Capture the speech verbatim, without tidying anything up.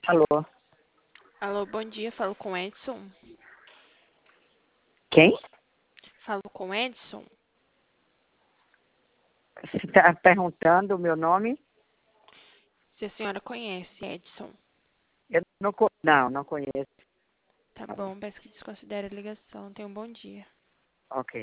Alô? Alô, bom dia. Falo com Edson. Quem? Falo com Edson. Você está perguntando o meu nome? Se a senhora conhece Edson. Eu não, co- não, não conheço. Tá bom, peço que desconsidere a ligação. Tenha um bom dia. Ok.